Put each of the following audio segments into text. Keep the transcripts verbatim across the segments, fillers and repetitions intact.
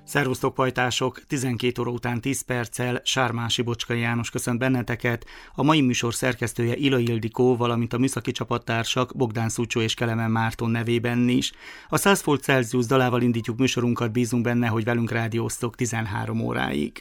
Szervusztok, pajtások! tizenkét óra után tíz perccel Sármási Bocskai János köszönt benneteket, a mai műsor szerkesztője Ila Ildikó, valamint a műszaki csapattársak Bogdán Szucsó és Kelemen Márton nevében is. A száz fok Celsius dalával indítjuk műsorunkat, bízunk benne, hogy velünk rádióztok tizenhárom óráig.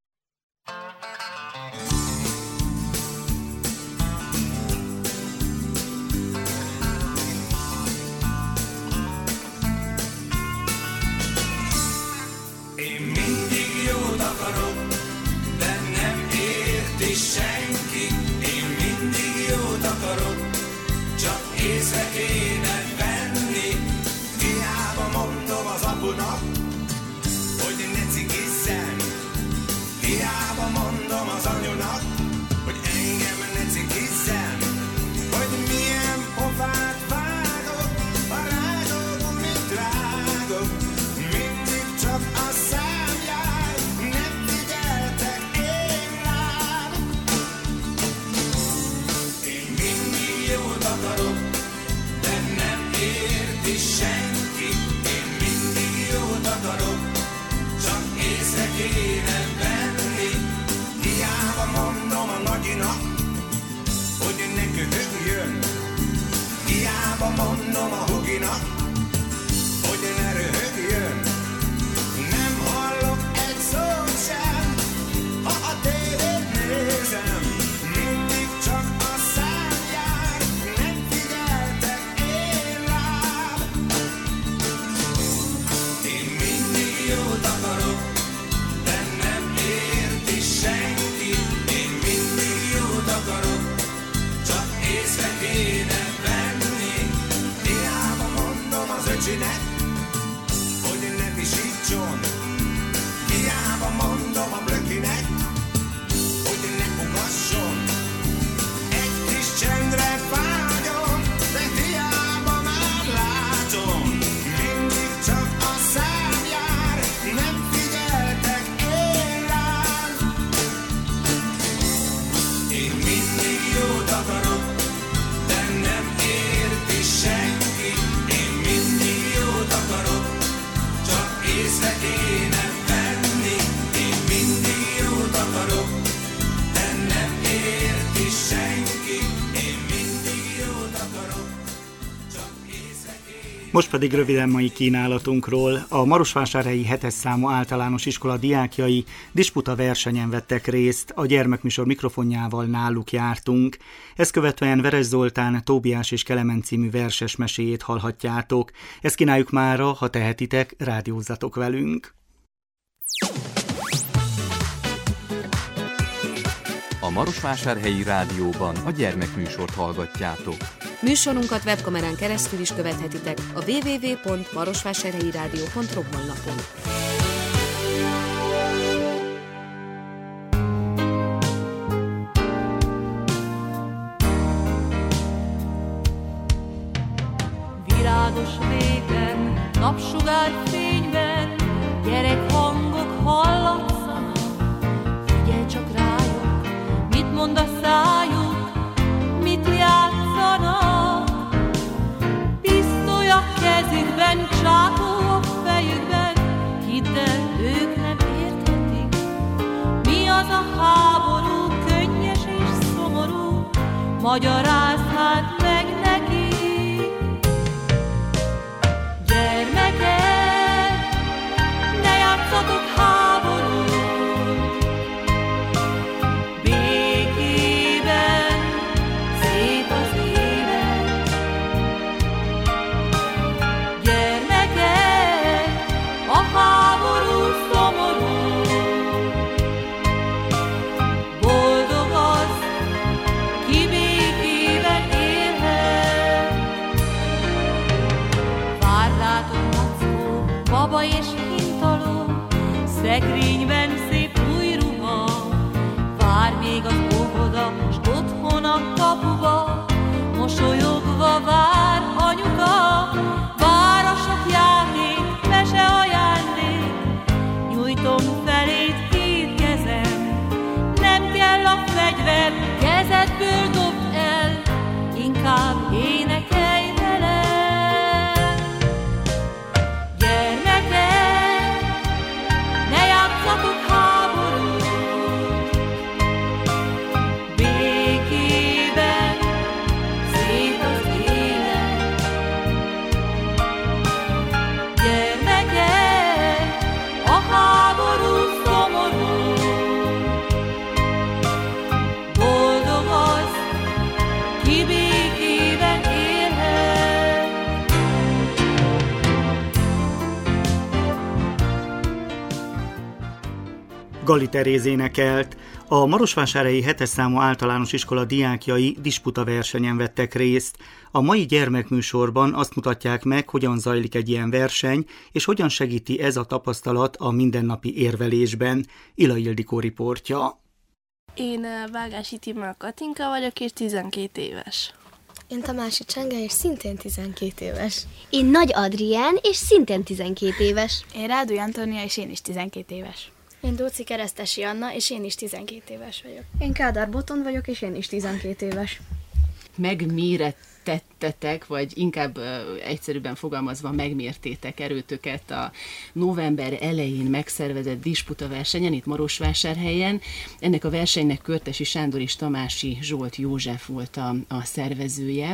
Senki, én mindig jót akarok, csak észre kéne venni. Hiába mondom az apunak, hogy ne cikizzen. Hiába mondom az anyunak, hogy engem ne cikizzen. Hogy milyen pofát vágok, ha rágok, mint rágok. Mindig csak a szám jár, nem figyeltek én rám. Én mindig jót akarok, de nem érti senki. Én mindig jót akarok, csak észre kéne venni. Hiába mondom a nagyinak, hogy ne köhögjön. Hiába mondom a huginak, hogy ne röhögjön. Nem hallok egy szót sem, ha a tévét nézem. Mindig csak a szám jár, nem figyeltek én rám. Én mindig jót akarok, de nem érti senki. Én mindig jót akarok, csak észre kéne venni. Hiába mondom az öcsinek, hogy ne visítson. Hiába mondom a blökinek, hogy ne ugasson. Egy kis csendre vágyom, de hiába már látom. Mindig csak a szám jár, nem figyeltek én rám. Én mindig jót akarok, de nem érti senki. Én mindig jót akarok, csak észre kéne venni. Én mindig jót akarok, de nem érti senki. Én mindig jót akarok, csak észre kéne. Most pedig röviden mai kínálatunkról. A marosvásárhelyi hetes számú általános iskola diákjai disputa versenyen vettek részt, a gyermekműsor mikrofonjával náluk jártunk. Ezt követően Veres Zoltán Tóbiás és Kelemen című verses meséjét hallhatjátok. Ezt kínáljuk mára, ha tehetitek, rádiózzatok velünk. A Marosvásárhelyi Rádióban a gyermekműsort hallgatjátok. Műsorunkat webkamerán keresztül is követhetitek a double-u double-u double-u pont marosvásárhelyi rádió pont ro honlapon. Virágos réten, napsugár fényben, gyerekhangok hallatszanak. Figyelj csak rájuk, mit mond a szájuk, mit játszanak. Pisztoly a kezükben, csákó a fejükben, hidd el, ők nem érthetik. Mi az a háború, könnyes és szomorú, magyarázd hát meg neki. Gyermekek, ne játszatok háborút, békében szép az élet. Gyermekek, a háború szomorú, boldog az, ki békében élhet. Várdátok mackó, baba és hintaló, szekrényben szép új ruha. Vár még az óvoda, s otthon a kapuba, mosolyogva vár anyuka. Vár a sok játék, mese ajándék, nyújtom felét két kezem. Nem kell a fegyver, kezedből dobd el, inkább énekelj velem. Gyermekek, Gali Teréz énekelt. A marosvásárhelyi hetes számú általános iskola diákjai disputa versenyen vettek részt. A mai gyermekműsorban azt mutatják meg, hogyan zajlik egy ilyen verseny, és hogyan segíti ez a tapasztalat a mindennapi érvelésben. Ila Ildikó riportja. Én Vágási Tímea Katinka vagyok, és tizenkét éves. Én Tamási Csenge, és szintén tizenkét éves. Én Nagy Adrián, és szintén tizenkét éves. Én Rádúj Antónia, és én is tizenkét éves. Én Dóci Keresztesi Anna, és én is tizenkét éves vagyok. Én Kádár Botond vagyok, és én is tizenkét éves. Megmérettettetek, vagy inkább uh, egyszerűbben fogalmazva megmértétek erőtöket a november elején megszervezett disputa versenyen, itt Marosvásárhelyen. Ennek a versenynek Körtesi Sándor és Tamási Zsolt József volt a, a szervezője.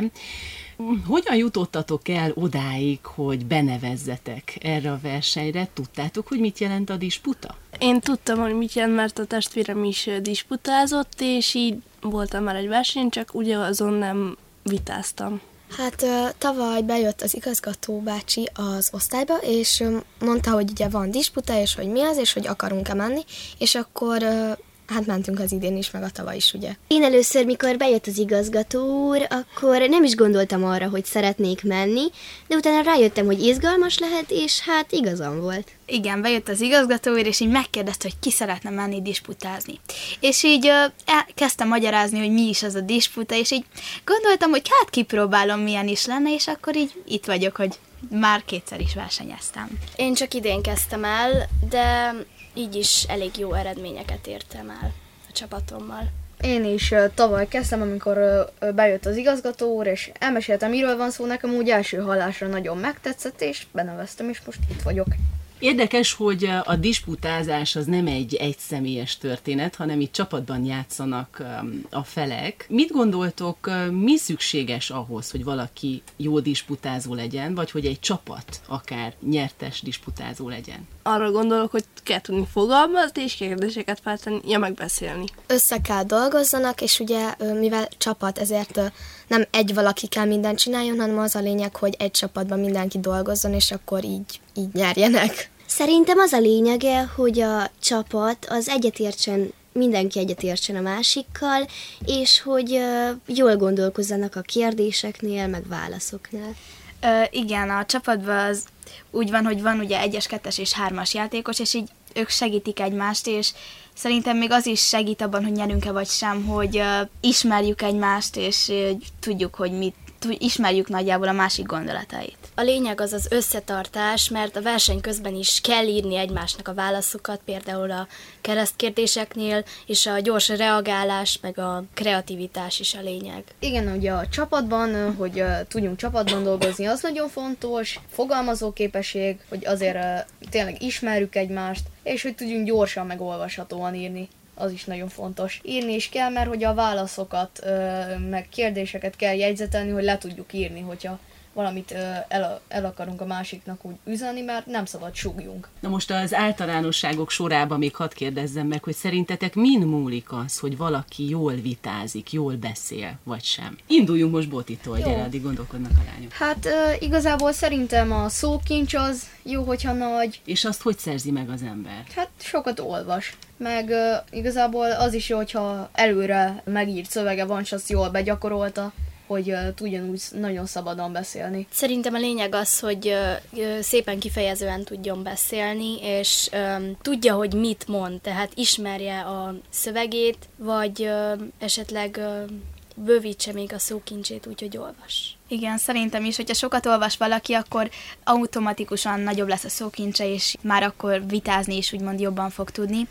Hogyan jutottatok el odáig, hogy benevezzetek erre a versenyre? Tudtátok, hogy mit jelent a disputa? Én tudtam, hogy mit jelent, mert a testvérem is disputázott, és így voltam már egy versenyen, csak ugye azon nem vitáztam. Hát tavaly bejött az igazgató bácsi az osztályba, és mondta, hogy ugye van disputa, és hogy mi az, és hogy akarunk-e menni, és akkor hát mentünk az idén is, meg a tavaly is, ugye. Én először, mikor bejött az igazgató úr, akkor nem is gondoltam arra, hogy szeretnék menni, de utána rájöttem, hogy izgalmas lehet, és hát igazam volt. Igen, bejött az igazgató úr, és így megkérdezte, hogy ki szeretne menni disputázni. És így uh, elkezdtem magyarázni, hogy mi is az a disputa, és így gondoltam, hogy hát kipróbálom, milyen is lenne, és akkor így itt vagyok, hogy már kétszer is versenyeztem. Én csak idén kezdtem el, de így is elég jó eredményeket értem el a csapatommal. Én is uh, tavaly kezdtem, amikor uh, bejött az igazgató úr, és elmeséltem, miről van szó, nekem úgy első hallásra nagyon megtetszett, és beneveztem, és most itt vagyok. Érdekes, hogy a disputázás az nem egy egyszemélyes történet, hanem itt csapatban játszanak a felek. Mit gondoltok, mi szükséges ahhoz, hogy valaki jó disputázó legyen, vagy hogy egy csapat akár nyertes disputázó legyen? Arra gondolok, hogy kell tudni fogalmazni, és kérdéseket feltenni, ja, megbeszélni. Össze kell dolgozzanak, és ugye mivel csapat, ezért nem egy valaki kell mindent csináljon, hanem az a lényeg, hogy egy csapatban mindenki dolgozzon, és akkor így, így nyerjenek. Szerintem az a lényege, hogy a csapat az egyetértsen, mindenki egyetértsen a másikkal, és hogy uh, jól gondolkozzanak a kérdéseknél, meg válaszoknál. Ö, igen, a csapatban az úgy van, hogy van ugye egyes, kettes és hármas játékos, és így ők segítik egymást, és szerintem még az is segít abban, hogy nyerünk-e vagy sem, hogy uh, ismerjük egymást, és uh, tudjuk, hogy mit, ismerjük nagyjából a másik gondolatait. A lényeg az az összetartás, mert a verseny közben is kell írni egymásnak a válaszokat, például a keresztkérdéseknél, és a gyors reagálás, meg a kreativitás is a lényeg. Igen, ugye a csapatban, hogy uh, tudjunk csapatban dolgozni, az nagyon fontos, fogalmazóképesség, hogy azért uh, tényleg ismerjük egymást, és hogy tudjunk gyorsan meg olvashatóan írni. Az is nagyon fontos. Írni is kell, mert hogy a válaszokat, meg kérdéseket kell jegyzetelni, hogy le tudjuk írni, hogyha valamit el, el akarunk a másiknak úgy üzenni, mert nem szabad súgjunk. Na most az általánosságok sorában még hadd kérdezzem meg, hogy szerintetek min múlik az, hogy valaki jól vitázik, jól beszél, vagy sem? Induljunk most Botitól, gyere, addig gondolkodnak a lányok. Hát uh, igazából szerintem a szókincs az jó, hogyha nagy. És azt hogy szerzi meg az ember? Hát sokat olvas. Meg uh, igazából az is jó, hogyha előre megírt szövege van, és azt jól begyakorolta, hogy uh, tudjon úgy nagyon szabadon beszélni. Szerintem a lényeg az, hogy uh, uh, szépen kifejezően tudjon beszélni, és um, tudja, hogy mit mond, tehát ismerje a szövegét, vagy uh, esetleg uh, bővítse még a szókincsét, úgyhogy olvas. Igen, szerintem is, hogyha sokat olvas valaki, akkor automatikusan nagyobb lesz a szókincse, és már akkor vitázni is úgymond jobban fog tudni.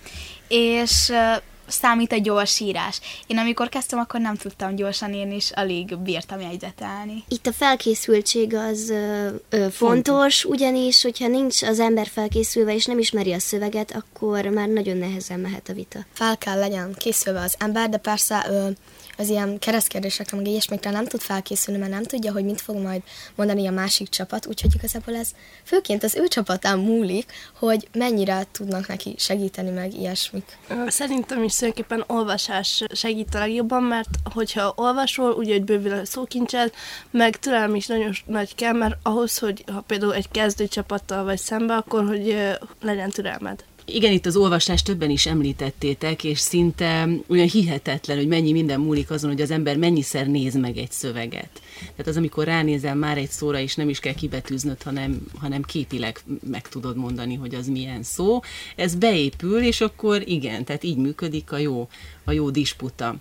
És uh, számít a gyors írás. Én amikor kezdtem, akkor nem tudtam gyorsan írni, és alig bírtam jegyzetelni. Itt a felkészültség az ö, ö, fontos, ugyanis, hogyha nincs az ember felkészülve, és nem ismeri a szöveget, akkor már nagyon nehezen mehet a vita. Fel kell legyen készülve az ember, de persze ö, az ilyen keresztkérdésekre, meg ilyesmikre nem tud felkészülni, mert nem tudja, hogy mit fog majd mondani a másik csapat, úgyhogy igazából ez főként az ő csapatán múlik, hogy mennyire tudnak neki segíteni, meg ilyesmik. Szerintem is tulajdonképpen olvasás segít a legjobban, mert hogyha olvasol, úgy, hogy bővül a szókincsed, meg türelem is nagyon nagy kell, mert ahhoz, hogy ha például egy kezdő csapattal vagy szembe, akkor hogy legyen türelmed. Igen, itt az olvasást többen is említettétek, és szinte olyan hihetetlen, hogy mennyi minden múlik azon, hogy az ember mennyiszer néz meg egy szöveget. Tehát az, amikor ránézel már egy szóra, és nem is kell kibetűznöd, hanem, hanem képileg meg tudod mondani, hogy az milyen szó. Ez beépül, és akkor igen, tehát így működik a jó, a jó disputa.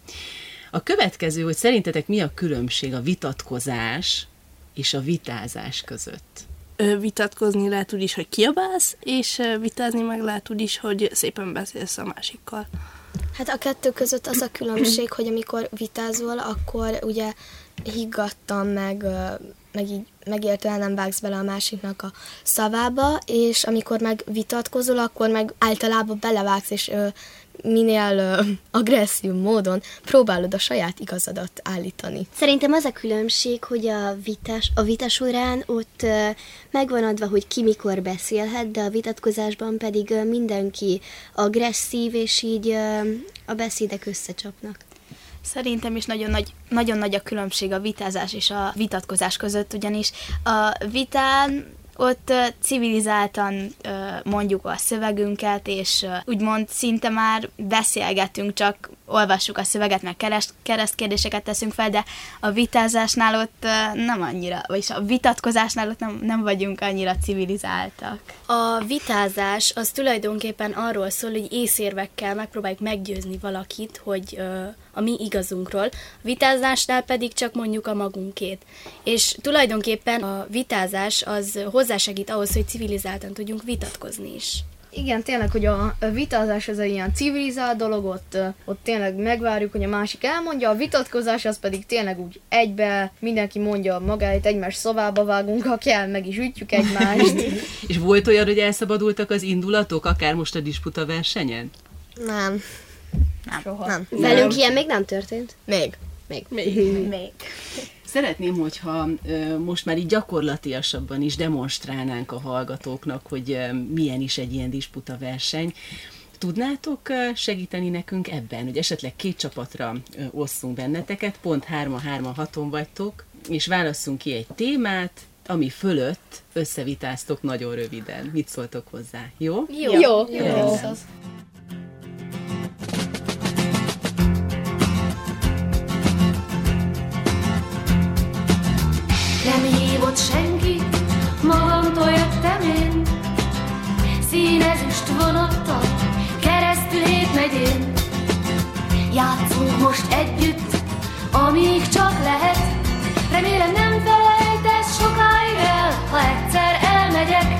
A következő, hogy szerintetek mi a különbség a vitatkozás és a vitázás között? Vitatkozni lehet úgy is, hogy kiabálsz, és vitázni meg lehet úgy is, hogy szépen beszélsz a másikkal. Hát a kettő között az a különbség, hogy amikor vitázol, akkor ugye higgadtan, meg, meg így megértően nem vágsz bele a másiknak a szavába, és amikor meg vitatkozol, akkor meg általában belevágsz, és minél ö, agresszív módon próbálod a saját igazadat állítani. Szerintem az a különbség, hogy a, vitás, a vita során ott ö, megvan adva, hogy ki mikor beszélhet, de a vitatkozásban pedig ö, mindenki agresszív, és így ö, a beszédek összecsapnak. Szerintem is nagyon nagy, nagyon nagy a különbség a vitázás és a vitatkozás között, ugyanis a vitán ott uh, civilizáltan uh, mondjuk a szövegünket, és uh, úgymond szinte már beszélgetünk, csak olvassuk a szöveget, meg kereszt, keresztkérdéseket teszünk fel, de a vitázásnál ott uh, nem annyira, vagyis a vitatkozásnál ott nem, nem vagyunk annyira civilizáltak. A vitázás az tulajdonképpen arról szól, hogy észérvekkel megpróbáljuk meggyőzni valakit, hogy uh, a mi igazunkról, a vitázásnál pedig csak mondjuk a magunkét. És tulajdonképpen a vitázás az hozzásegít ahhoz, hogy civilizáltan tudjunk vitatkozni is. Igen, tényleg, hogy a vitázás ez egy ilyen civilizált dolog, ott, ott tényleg megvárjuk, hogy a másik elmondja, a vitatkozás az pedig tényleg úgy egybe, mindenki mondja magáit, egymás szavába vágunk, ha kell, meg is ütjük egymást. És volt olyan, hogy elszabadultak az indulatok, akár most a disputa versenyen? Nem. Nem. Soha. Nem. Velünk ilyen még nem történt? Még. Még. Még. Még. Szeretném, hogyha ö, most már így gyakorlatilasabban is demonstrálnánk a hallgatóknak, hogy ö, milyen is egy ilyen disputa verseny. Tudnátok ö, segíteni nekünk ebben, hogy esetleg két csapatra ö, osszunk benneteket, pont hárma, hárma, haton vagytok, és válasszunk ki egy témát, ami fölött összevitáztok nagyon röviden. Mit szóltok hozzá? Jó? Jó. Jó. Jó. Jó. Nem hívott senki, magamtól jöttem én. Színezüst vonattal, keresztül hétmegyén. Játszunk most együtt, amíg csak lehet. Remélem nem felejtesz sokáig el, ha egyszer elmegyek.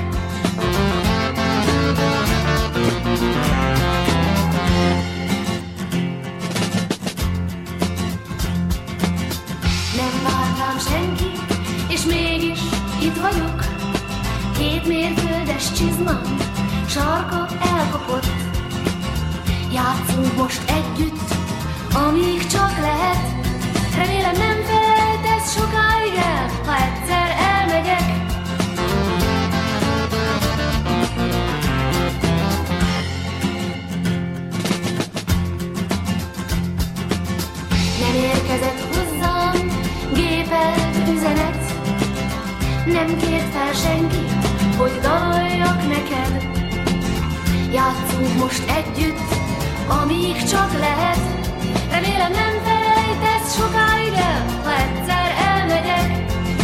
Nem vár rám senki, és mégis itt vagyok. Két mérföldes csizmám, sarka elkapott. Játszunk most együtt, amíg csak lehet. Remélem nem felejtesz sokáig el, ha egyszer elmegyek. Nem érkezett hozzám gépelt üzenet. Nem kért fel senki, hogy daloljak neked. Játszunk most együtt, amíg csak lehet. Remélem nem felejtesz sokáig el, ha egyszer elmegyek.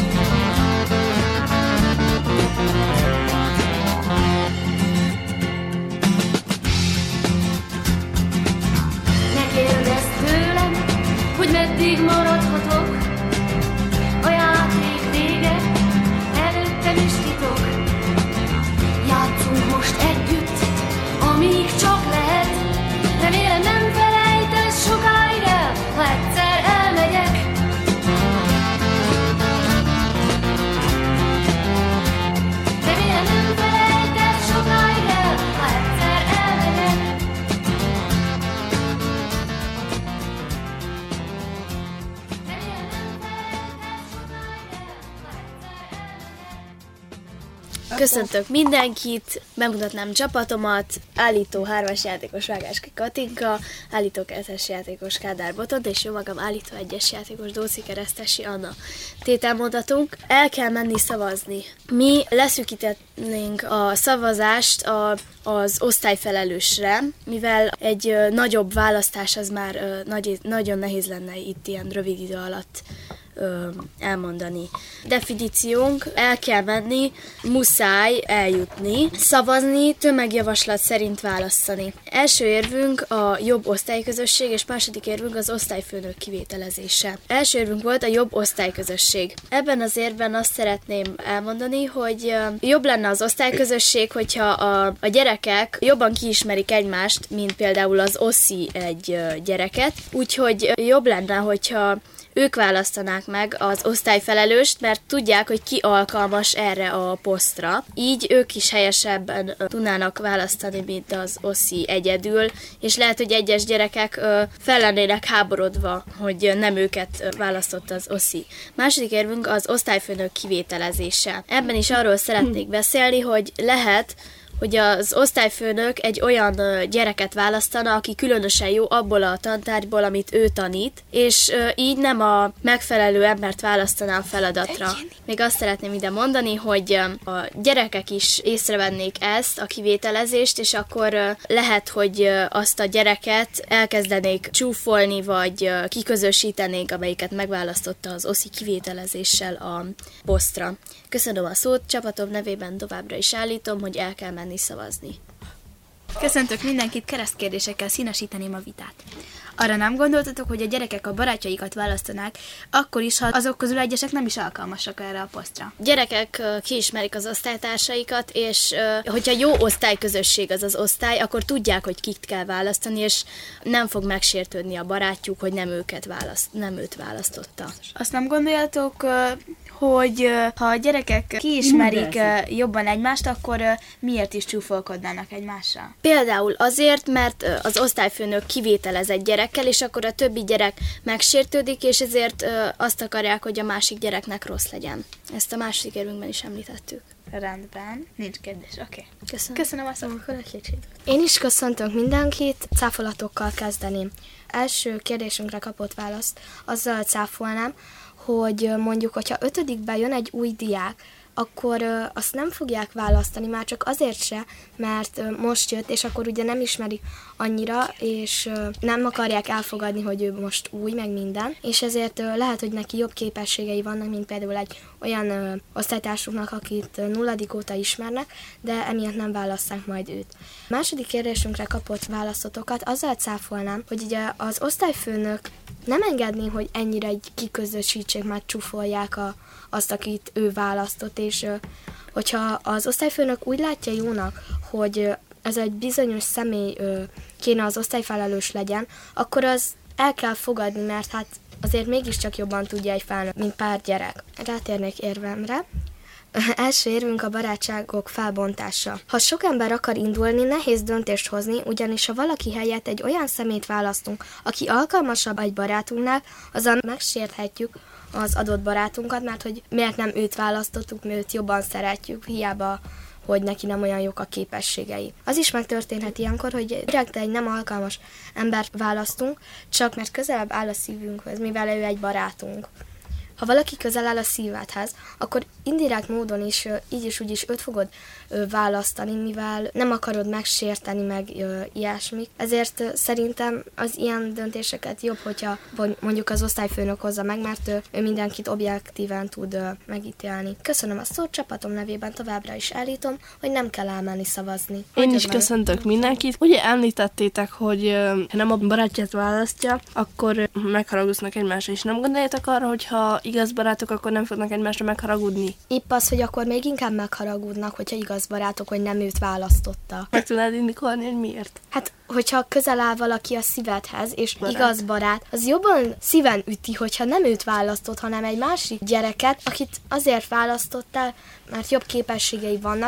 Ne kérdezz tőlem, hogy meddig maradhatok. A játék vége, előttem is titok. Játszunk most együtt, amíg csak lehet. Remélem nem felejtesz sokáig el, ha egyszer elmegyek. Köszöntök mindenkit, bemutatnám csapatomat, állító hármas játékos Vágáski Katinka, állító kettes játékos Kádár Botont, és jó magam állító egyes játékos Dóci Keresztesi Anna. Tételmondatunk, el kell menni szavazni. Mi leszűkítenénk a szavazást a, az osztályfelelősre, mivel egy ö, nagyobb választás az már ö, nagy, nagyon nehéz lenne itt ilyen rövid idő alatt ö, elmondani. Definíciónk, el kell menni, muszáj eljutni, szavazni, tömegjavaslat szerint választani. Első érvünk a jobb osztályközösség, és második érvünk az osztályfőnök kivételezése. Első érvünk volt a jobb osztályközösség. Ebben az érben azt szeretném elmondani, hogy jobb lenne az osztályközösség, hogyha a, a gyerekek jobban kiismerik egymást, mint például az oszi egy gyereket, úgyhogy jobb lenne, hogyha ők választanák meg az osztályfelelőst, mert tudják, hogy ki alkalmas erre a posztra. Így ők is helyesebben tudnának választani, mint az oszi egyedül, és lehet, hogy egyes gyerekek fel lennének háborodva, hogy nem őket választott az oszi. Második érvünk az osztályfőnök kivételezése. Ebben is arról szeretnék beszélni, hogy lehet, hogy az osztályfőnök egy olyan gyereket választana, aki különösen jó abból a tantárgyból, amit ő tanít, és így nem a megfelelő embert választaná a feladatra. Még azt szeretném ide mondani, hogy a gyerekek is észrevennék ezt, a kivételezést, és akkor lehet, hogy azt a gyereket elkezdenék csúfolni, vagy kiközösítenék, amelyiket megválasztotta az oszi kivételezéssel a posztra. Köszönöm a szót, csapatom nevében továbbra is állítom, hogy el kell menni szavazni. Köszöntök mindenkit, keresztkérdésekkel színesíteném a vitát. Arra nem gondoltatok, hogy a gyerekek a barátjaikat választanák, akkor is, ha azok közül egyesek nem is alkalmasak erre a posztra? Gyerekek kiismerik az osztálytársaikat, és hogyha jó osztályközösség az az osztály, akkor tudják, hogy kit kell választani, és nem fog megsértődni a barátjuk, hogy nem őket választ, nem őt választotta. Azt nem gondoljátok, hogy ha a gyerekek kiismerik jobban egymást, akkor miért is csúfolkodnának egymással? Például azért, mert az osztályfőnök kivételez egy gyerekkel, és akkor a többi gyerek megsértődik, és ezért azt akarják, hogy a másik gyereknek rossz legyen. Ezt a második érvünkben is említettük. Rendben, nincs kérdés, oké. Okay. Köszönöm. Köszönöm a szót. Én is köszöntök mindenkit, cáfolatokkal kezdeném. Első kérdésünkre kapott választ, azzal cáfolnám, hogy mondjuk, hogyha ötödikben jön egy új diák, akkor ö, azt nem fogják választani, már csak azért se, mert ö, most jött, és akkor ugye nem ismerik annyira, és ö, nem akarják elfogadni, hogy ő most új, meg minden, és ezért ö, lehet, hogy neki jobb képességei vannak, mint például egy olyan ö, osztálytársunknak, akit ö, nulladik óta ismernek, de emiatt nem válasszák majd őt. A második kérdésünkre kapott választotokat azzal cáfolnám, hogy ugye az osztályfőnök nem engedné, hogy ennyire így kiközösítsék, már csúfolják a, azt, akit ő választott, és hogyha az osztályfőnök úgy látja jónak, hogy ez egy bizonyos személy kéne az osztályfelelős legyen, akkor az el kell fogadni, mert hát azért mégiscsak jobban tudja egy felnőtt, mint pár gyerek. Rátérnék érvemre. Első érvünk a barátságok felbontása. Ha sok ember akar indulni, nehéz döntést hozni, ugyanis ha valaki helyett egy olyan szemét választunk, aki alkalmasabb egy barátunknál, azon megsérthetjük az adott barátunkat, mert hogy miért nem őt választottuk, mi őt jobban szeretjük, hiába, hogy neki nem olyan jók a képességei. Az is megtörténhet ilyenkor, hogy direkt egy nem alkalmas embert választunk, csak mert közelebb áll a szívünkhöz, mivel ő egy barátunk. Ha valaki közel áll a szívedhez, akkor indirekt módon is, így is úgy is őt fogod választani, mivel nem akarod megsérteni meg ilyesmik. Ezért szerintem az ilyen döntéseket jobb, hogyha mondjuk az osztályfőnök hozza meg, mert ő, ő mindenkit objektíven tud megítélni. Köszönöm a szót, csapatom nevében továbbra is állítom, hogy nem kell elmenni szavazni. Én is köszöntök mindenkit. Ugye említettétek, hogy ha nem a barátját választja, akkor megharagudnak egymásra, és nem gondoljátok arra, hogyha igaz barátok, akkor nem fognak egymásra megharagudni? Épp az, hogy akkor még inkább megharagudnak, hogyha igaz barátok, hogy nem őt választotta. Meg tudnád indikolni, hogy miért? Hát, hogyha közel áll valaki a szívedhez, és barát. Igaz barát, az jobban szíven üti, hogyha nem őt választott, hanem egy másik gyereket, akit azért választottál, mert jobb képességei vannak,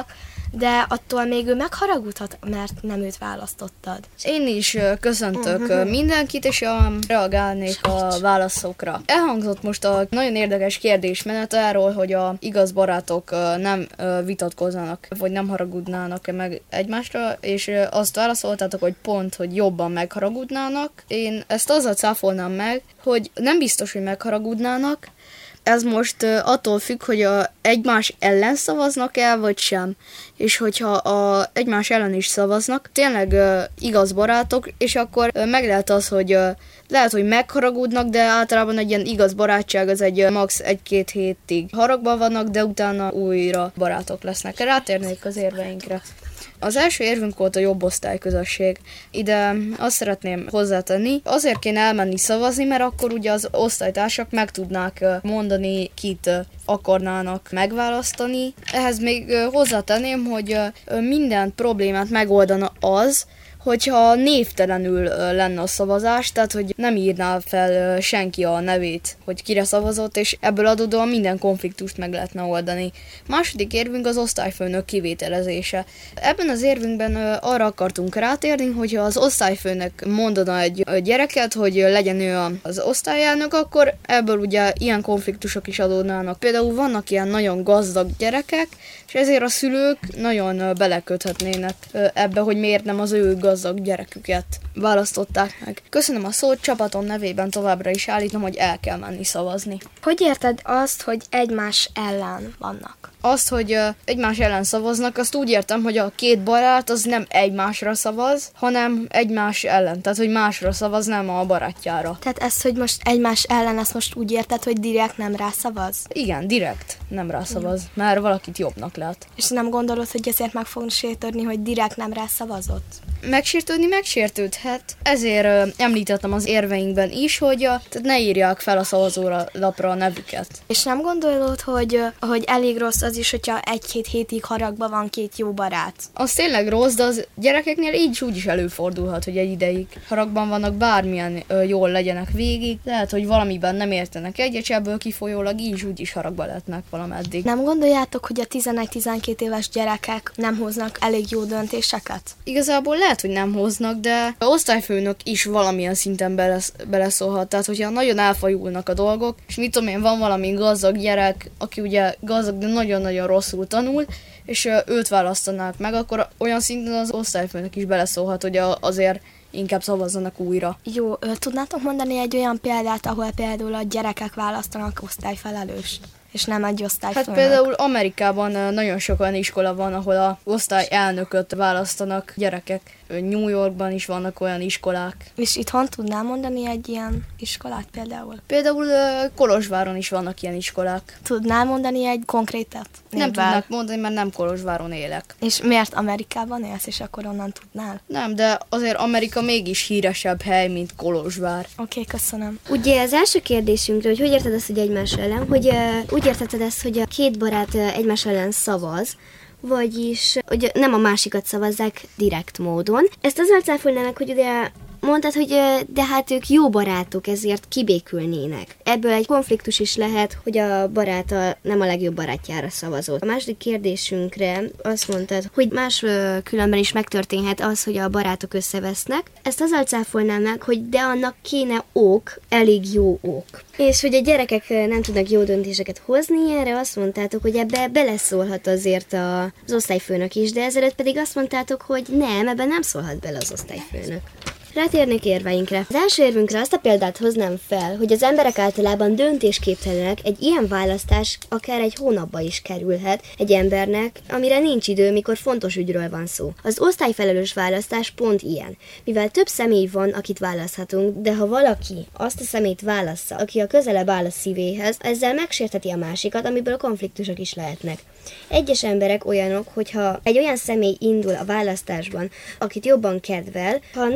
de attól még ő megharagudhat, mert nem őt választottad. Én is ö, köszöntök Uh-huh. uh-huh. mindenkit, és a, reagálnék a válaszokra. Elhangzott most a nagyon érdekes kérdésmenet arról, hogy a igaz barátok ö, nem ö, vitatkoznának, vagy nem haragudnának meg egymásra, és ö, azt válaszoltátok, hogy pont, hogy jobban megharagudnának. Én ezt azzal cáfolnám meg, hogy nem biztos, hogy megharagudnának. Ez most uh, attól függ, hogy a egymás ellen szavaznak el, vagy sem. És hogyha a egymás ellen is szavaznak, tényleg uh, igaz barátok, és akkor uh, meg lehet az, hogy uh, lehet, hogy megharagudnak, de általában egy ilyen igaz barátság az egy uh, max. egy-két hétig haragban vannak, de utána újra barátok lesznek. Rátérnék az érveinkre. Az első érvünk volt a jobb osztályközösség. Ide azt szeretném hozzátenni, azért kéne elmenni szavazni, mert akkor ugye az osztálytársak meg tudnák mondani, kit akarnának megválasztani. Ehhez még hozzátenném, hogy minden problémát megoldana az, hogyha névtelenül lenne a szavazás, tehát hogy nem írná fel senki a nevét, hogy kire szavazott, és ebből adódóan minden konfliktust meg lehetne oldani. Második érvünk az osztályfőnök kivételezése. Ebben az érvünkben arra akartunk rátérni, hogyha az osztályfőnök mondana egy gyereket, hogy legyen ő az osztályelnök, akkor ebből ugye ilyen konfliktusok is adódnának. Például vannak ilyen nagyon gazdag gyerekek, és ezért a szülők nagyon beleköthetnének ebbe, hogy miért nem az ő gazdag gyereküket választották meg. Köszönöm a szót, csapatom nevében továbbra is állítom, hogy el kell menni szavazni. Hogy érted azt, hogy egymás ellen vannak? Azt, hogy uh, egymás ellen szavaznak, azt úgy értem, hogy a két barát az nem egymásra szavaz, hanem egymás ellen. Tehát, hogy másra szavaz, nem a barátjára. Tehát ez, hogy most egymás ellen, ezt most úgy érted, hogy direkt nem rászavaz? Igen, direkt nem rászavaz, mert valakit jobbnak lát. És nem gondolod, hogy ezért meg fognak sértődni, hogy direkt nem rászavazott? Megsértődni megsértődhet. Ezért uh, említettem az érveinkben is, hogy uh, tehát ne írják fel a szavazólapra a nevüket. És nem gondolod, hogy, uh, hogy elég rossz az is, hogyha egy-két hétig haragban van két jó barát? Az tényleg rossz, de az gyerekeknél így úgy is előfordulhat, hogy egy ideig haragban vannak, bármilyen uh, jól legyenek végig. Lehet, hogy valamiben nem értenek egyet, ebből kifolyólag így úgy is haragba lehetnek valameddig. Nem gondoljátok, hogy a tizenegy-tizenkét éves gyerekek nem hoznak elég jó döntéseket? Igazából lehet, hogy nem hoznak, de a osztályfőnök is valamilyen szinten belesz, beleszólhat. Tehát, hogyha nagyon elfajulnak a dolgok, és mit tudom én, van valami gazdag gyerek, aki ugye gazdag, de nagyon-nagyon rosszul tanul, és őt választanák meg, akkor olyan szinten az osztályfőnök is beleszólhat, hogy azért inkább szavazzanak újra. Jó, tudnátok mondani egy olyan példát, ahol például a gyerekek választanak osztályfelelőst, és nem egy osztályfőnök? Hát például Amerikában nagyon sok olyan iskola van, ahol a osztály elnököt választanak gyerekek. New Yorkban is vannak olyan iskolák. És itthon tudnál mondani egy ilyen iskolát például? Például Kolozsváron is vannak ilyen iskolák. Tudnál mondani egy konkrétat? Nem tudnak mondani, mert nem Kolozsváron élek. És miért Amerikában élsz, és akkor onnan tudnál? Nem, de azért Amerika mégis híresebb hely, mint Kolozsvár. Oké, okay, köszönöm. Ugye az első kérdésünkre, hogy hogy érted ezt, hogy egymás ellen, hogy uh, úgy értetted ezt, hogy a két barát uh, egymás ellen szavaz, vagyis hogy nem a másikat szavazzák direkt módon. Ezt azzal cáfolná meg, hogy ugye mondtad, hogy de hát ők jó barátok, ezért kibékülnének. Ebből egy konfliktus is lehet, hogy a baráta nem a legjobb barátjára szavazott. A második kérdésünkre azt mondtad, hogy más különben is megtörténhet az, hogy a barátok összevesznek. Ezt azzal cáfolnám meg, hogy de annak kéne ok, elég jó ok. És hogy a gyerekek nem tudnak jó döntéseket hozni, erre azt mondtátok, hogy ebbe beleszólhat azért az osztályfőnök is, de ezelőtt pedig azt mondtátok, hogy nem, ebben nem szólhat bele az osztályfőnök. Rátérnék érveinkre. Az első érvünkre azt a példát hoznám fel, hogy az emberek általában döntésképtelenek, egy ilyen választás akár egy hónapba is kerülhet egy embernek, amire nincs idő, mikor fontos ügyről van szó. Az osztályfelelős választás pont ilyen. Mivel több személy van, akit választhatunk, de ha valaki azt a személyt válassza, aki a közelebb áll a szívéhez, ezzel megsértheti a másikat, amiből konfliktusok is lehetnek. Egyes emberek olyanok, hogyha egy olyan személy indul a választásban, akit jobban kedvel, ha nem is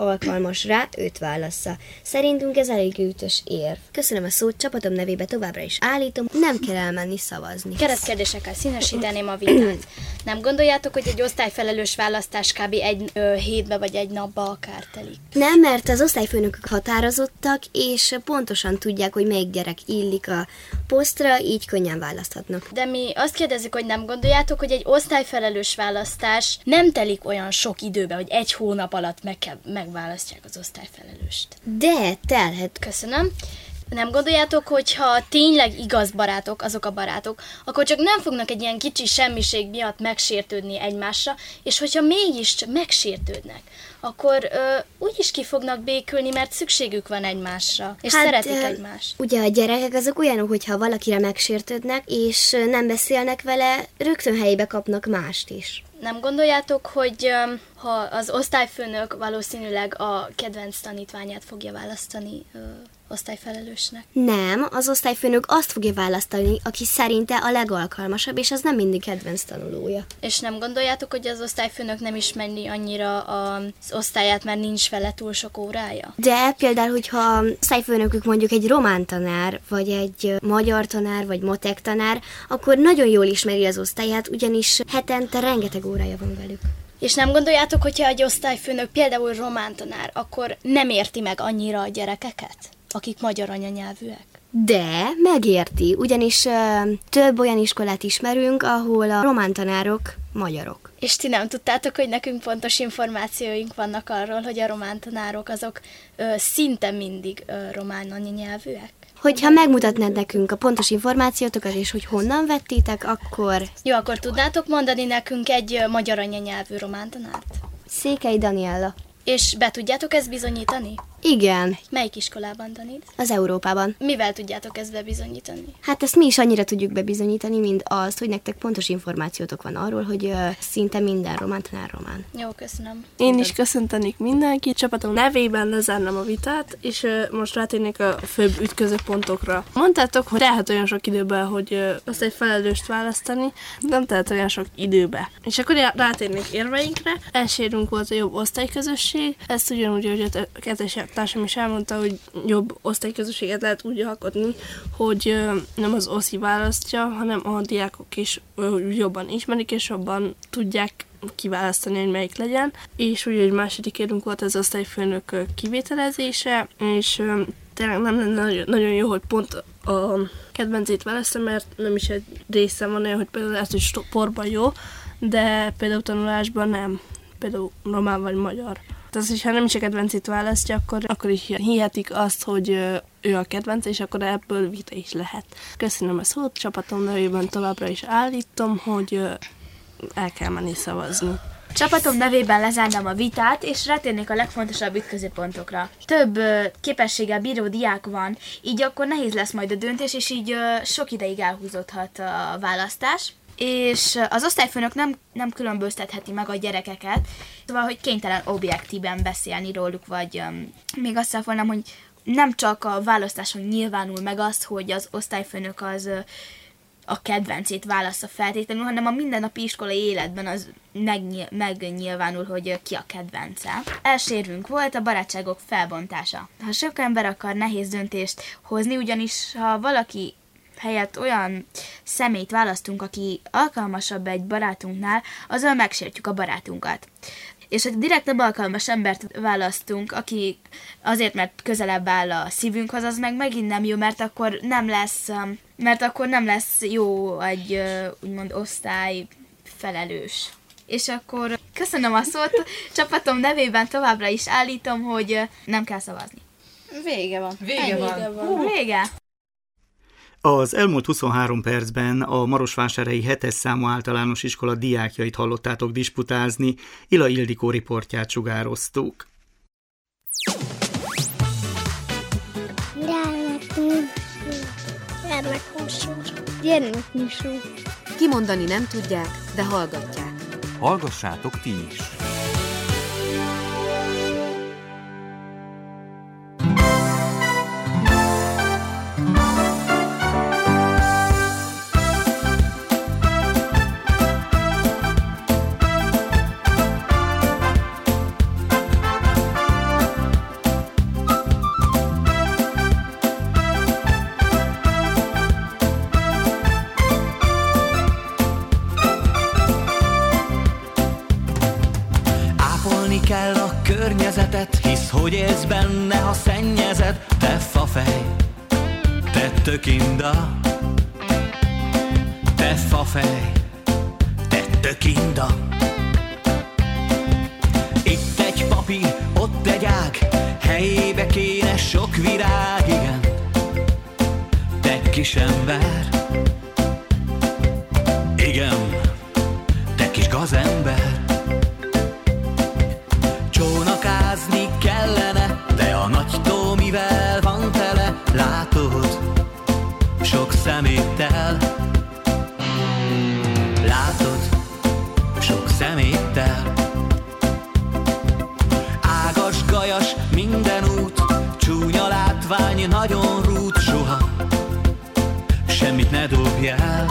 alkalmas rá, őt válassza. Szerintünk ez elég ütős érv. Köszönöm a szót, csapatom nevébe továbbra is állítom, nem kell elmenni szavazni. Keresztkérdésekkel színesíteném a vitát. Nem gondoljátok, hogy egy osztályfelelős választás kb. egy ö, hétbe vagy egy napba akár telik? Nem, mert az osztályfőnökök határozottak, és pontosan tudják, hogy melyik gyerek illik a posztra, így könnyen választhatnak. De mi azt kérdezzük, hogy nem gondoljátok, hogy egy osztályfelelős választás nem telik olyan sok időbe, hogy egy hónap alatt meg kell, megválasztják az osztályfelelőst. De telhet. Köszönöm. Nem gondoljátok, hogy ha tényleg igaz barátok, azok a barátok, akkor csak nem fognak egy ilyen kicsi semmiség miatt megsértődni egymásra, és hogyha mégis megsértődnek, akkor ö, úgyis ki fognak békülni, mert szükségük van egymásra, és hát, szeretik ö, egymást. Ugye a gyerekek azok olyanok, hogyha valakire megsértődnek, és nem beszélnek vele, rögtön helyébe kapnak mást is. Nem gondoljátok, hogy ö, ha az osztályfőnök valószínűleg a kedvenc tanítványát fogja választani ö, osztályfelelősnek? Nem, az osztályfőnök azt fogja választani, aki szerinte a legalkalmasabb, és az nem mindig kedvenc tanulója. És nem gondoljátok, hogy az osztályfőnök nem ismeri annyira az osztályát, mert nincs vele túl sok órája? De például, hogyha osztályfőnökük mondjuk egy román tanár, vagy egy magyar tanár, vagy matek tanár, akkor nagyon jól ismeri az osztályát, ugyanis hetente rengeteg órája van velük. És nem gondoljátok, hogyha egy osztályfőnök például román tanár, akkor nem érti meg annyira a gyerekeket, akik magyar anyanyelvűek? De megérti, ugyanis ö, több olyan iskolát ismerünk, ahol a román tanárok magyarok. És ti nem tudtátok, hogy nekünk pontos információink vannak arról, hogy a román tanárok azok ö, szinte mindig ö, román anyanyelvűek? Hogyha megmutatnád nekünk a pontos információtokat, és hogy honnan vettétek, akkor... Jó, akkor tudnátok mondani nekünk egy ö, magyar anyanyelvű román tanárt? Székely Daniella. És be tudjátok ezt bizonyítani? Igen. Melyik iskolában tanít? Az Európában. Mivel tudjátok ezt bebizonyítani? Hát ezt mi is annyira tudjuk bebizonyítani, mint azt, hogy nektek pontos információtok van arról, hogy uh, szinte minden román tanár román. Jó, köszönöm. Én is köszöntenék mindenkit, csapatom nevében lezárnám a vitát, és uh, most rátérnék a főbb ütköző pontokra. Mondtátok, hogy telhet olyan sok időbe, hogy uh, azt egy felelőst választani, nem telhet olyan sok időbe. És akkor rátérnék érveinkre. Elsőrünk volt a jobb osztályközösség, ezt ugyanúgy, hogy a kettes társam is elmondta, hogy jobb osztályközösséget lehet úgy alkotni, hogy nem az oszi választja, hanem a diákok is jobban ismerik, és jobban tudják kiválasztani, hogy melyik legyen. És úgy, egy második érünk volt az osztályfőnök kivételezése, és tényleg nem lenne nagyon jó, hogy pont a kedvencét választom, mert nem is egy része van olyan, hogy például ez is sportban jó, de például tanulásban nem. Például román vagy magyar. Tehát, hogyha nem is a kedvencét választja, akkor, akkor is hihetik azt, hogy ő a kedvenc, és akkor ebből vita is lehet. Köszönöm a szót, csapatom nevében továbbra is állítom, hogy el kell menni szavazni. Csapatom nevében lezárnám a vitát, és rátérnék a legfontosabb ütközőpontokra. Több ö, képességgel bíró diák van, így akkor nehéz lesz majd a döntés, és így ö, sok ideig elhúzódhat a választás. És az osztályfőnök nem, nem különböztetheti meg a gyerekeket, szóval, hogy kénytelen objektíven beszélni róluk, vagy um, még azt száfolnám, hogy nem csak a választáson nyilvánul meg az, hogy az osztályfőnök az uh, a kedvencét válassza feltétlenül, hanem a mindennapi iskolai életben az megnyil- megnyilvánul, hogy uh, ki a kedvence. Első érvünk volt a barátságok felbontása. Ha sok ember akar nehéz döntést hozni, ugyanis ha valaki helyett olyan személyt választunk, aki alkalmasabb egy barátunknál, azzal megsértjük a barátunkat. És ha direktebb alkalmas embert választunk, aki azért, mert közelebb áll a szívünkhöz, az meg megint nem jó, mert akkor nem lesz, mert akkor nem lesz jó egy úgymond osztály felelős. És akkor köszönöm a szót, csapatom nevében továbbra is állítom, hogy nem kell szavazni. Vége van. Vége van. Vége van. Vége. Az elmúlt huszonhárom percben a marosvásárhelyi hetes számú általános iskola diákjait hallottátok disputázni, Ila Ildikó riportját sugároztuk. Gyermekműsor. Gyermekműsor. Kimondani nem tudják, de hallgatják. Hallgassátok ti is! a környezetet, hisz hogy élsz benne, ha szennyezed. Te fafej, te tökinda, te fafej, te tökinda. Itt egy papír, ott egy ág, helyébe kéne sok virág, igen. Te kis ember, igen, te kis gazember. Csónakázni kellene, de a nagy tó mivel van tele, látod, sok szeméttel. Látod, sok szeméttel. Ágas, gajas, minden út, csúnya látvány, nagyon rút, soha semmit ne dobj el.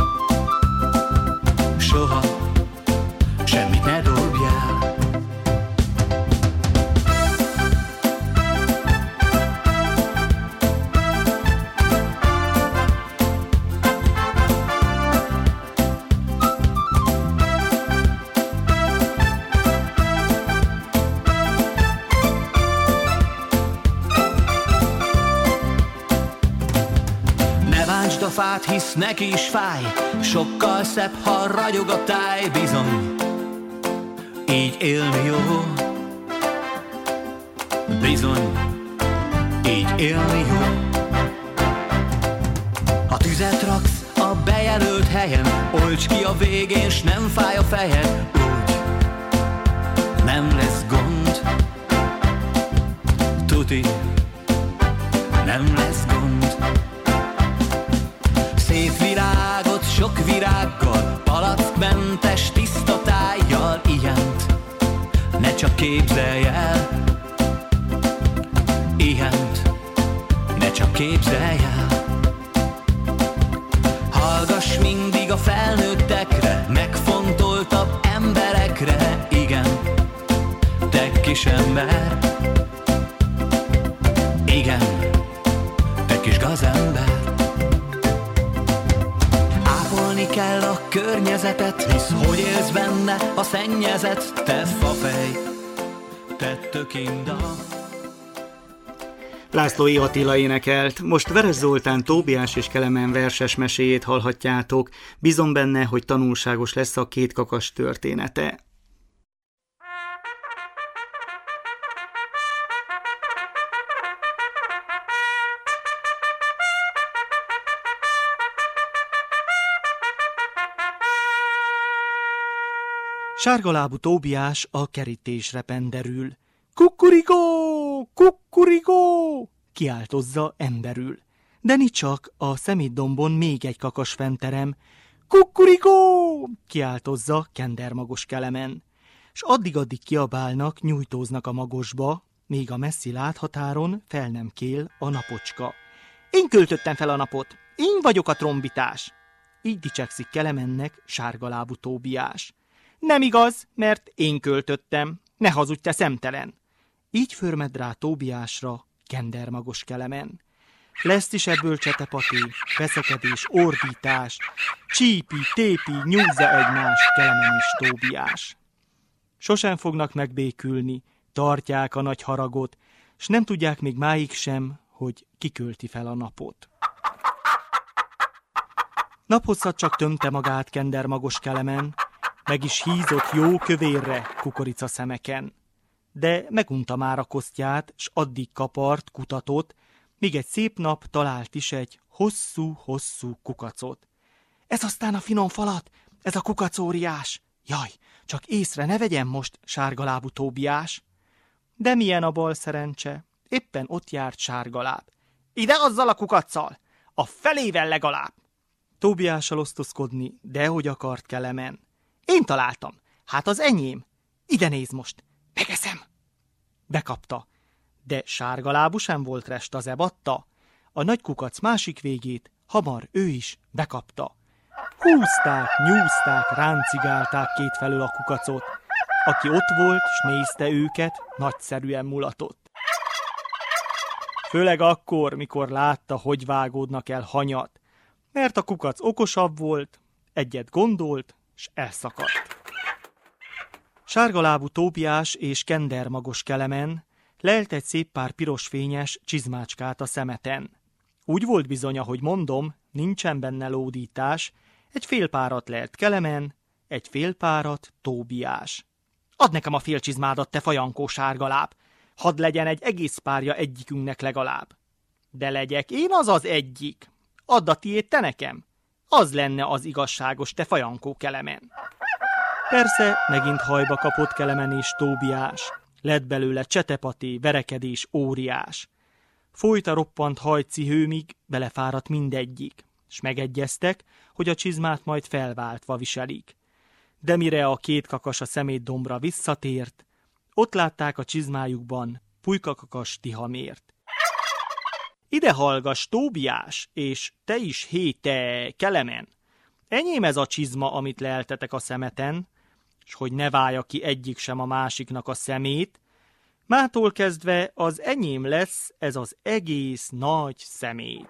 Soha semmit ne dobj el. A fát, hisz neki is fáj, sokkal szebb, ha ragyog a táj, bizony, így élni jó. Bizony, így élni jó. Ha tüzet raksz a bejelölt helyen, olts ki a végén, s nem fáj a fejed, úgy nem lesz gond. Tuti, nem lesz gond. Szép virágot sok virággal, palackmentes tiszta tájjal, ilyent ne csak képzelj el. Ilyent ne csak képzelj el. Hallgass mindig a felnőttekre, megfontoltabb emberekre, igen, te kis ember. Igen, te kis gazember. Ápolni kell a környezetet, hisz hogy élsz benne, a szennyezet. Te fafej, te tökinda. Lászlói Attila énekelt, most Veres Zoltán, Tóbiás és Kelemen verses meséjét hallhatjátok. Bízom benne, hogy tanulságos lesz a két kakas története. Sárgalábú Tóbiás a kerítésre penderül. Kukurigó! Kukurigó! Kiáltozza emberül. De nicsak a szemétdombon még egy kakas fenterem. Kukurigó! Kiáltozza kendermagos Kelemen. S addig-addig kiabálnak, nyújtóznak a magosba, még a messzi láthatáron fel nem kél a napocska. Én költöttem fel a napot, én vagyok a trombitás. Így dicsekszik Kelemennek sárgalábú Tóbiás. Nem igaz, mert én költöttem, ne hazudj, te szemtelen. Így förmed rá Tóbiásra kendermagos Kelemen. Lesz is ebből csetepaté, veszekedés, ordítás, csípi, tépi, nyúzza egymást Kelemen és Tóbiás. Sosem fognak megbékülni, tartják a nagy haragot, s nem tudják még máig sem, hogy kikölti fel a napot. Naphosszat csak tömte magát kendermagos Kelemen, meg is hízott jó kövérre kukorica szemeken. De megunta már a kosztját, s addig kapart, kutatott, míg egy szép nap talált is egy hosszú-hosszú kukacot. Ez aztán a finom falat, ez a kukacóriás. Jaj, csak észre ne vegyem most, sárgalábú Tóbiás. De milyen a bal szerencse, éppen ott járt Sárgaláb. Ide azzal a kukaccal, a felével legalább. Tóbiással osztozkodni, dehogy akart Kelemen. Én találtam, hát az enyém. Ide nézd most, megeszem. Bekapta, de Sárgalábú sem volt rest, az ebatta. A nagy kukac másik végét hamar ő is bekapta. Húzták, nyúzták, ráncigálták kétfelől a kukacot. Aki ott volt, s nézte őket, nagyszerűen mulatott. Főleg akkor, mikor látta, hogy vágódnak el hanyat, mert a kukac okosabb volt, egyet gondolt, s elszakadt. Sárgalábú Tóbiás és kendermagos Kelemen lelt egy szép pár pirosfényes csizmácskát a szemeten. Úgy volt bizony, ahogy mondom, nincsen benne lódítás, egy fél párat lelt Kelemen, egy fél párat Tóbiás. Add nekem a fél csizmádat, te fajankó sárgaláb, hadd legyen egy egész párja egyikünknek legalább. De legyek én az az egyik. Add a tiéd te nekem. Az lenne az igazságos, te fajankó Kelemen. Persze, megint hajba kapott Kelemen és Tóbiás. Lett belőle csetepaté, verekedés óriás. Folyt a roppant hajcihő, míg belefáradt mindegyik, s megegyeztek, hogy a csizmát majd felváltva viselik. De mire a két kakas a szemétdombra visszatért, ott látták a csizmájukban pulykakakas tihamért. Ide hallgass, Tóbiás, és te is, hé, te, Kelemen! Enyém ez a csizma, amit leltetek a szemeten, s hogy ne válja ki egyik sem a másiknak a szemét, mától kezdve az enyém lesz ez az egész nagy szemét.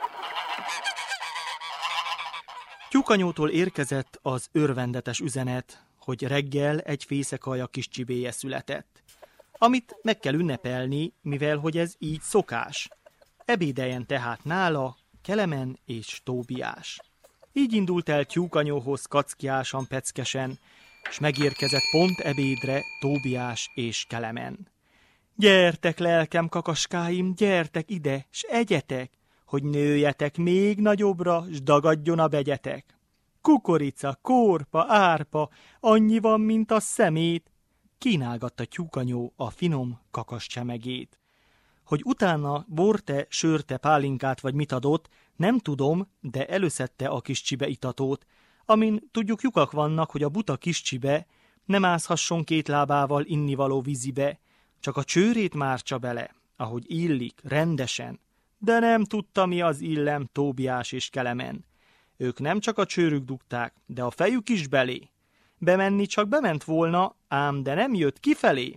Tyúkanyótól érkezett az örvendetes üzenet, hogy reggel egy fészekalja kis csibéje született, amit meg kell ünnepelni, mivel hogy ez így szokás. Ebédeljen tehát nála Kelemen és Tóbiás. Így indult el Tyúkanyóhoz kackiásan, peckesen, s megérkezett pont ebédre Tóbiás és Kelemen. Gyertek, lelkem kakaskáim, gyertek ide, s egyetek, hogy nőjetek még nagyobbra, s dagadjon a begyetek. Kukorica, kórpa, árpa, annyi van, mint a szemét, kínálgatta Tyúkanyó a finom kakas csemegét. Hogy utána borte, sörte, pálinkát vagy mit adott, nem tudom, de előszedte a kis csibe itatót, amin tudjuk lyukak vannak, hogy a buta kis csibe nem mászhasson két lábával innivaló vízibe, csak a csőrét mártsa bele, ahogy illik, rendesen. De nem tudta, mi az illem Tóbiás és Kelemen. Ők nem csak a csőrük dugták, de a fejük is belé. Bemenni csak bement volna, ám de nem jött kifelé.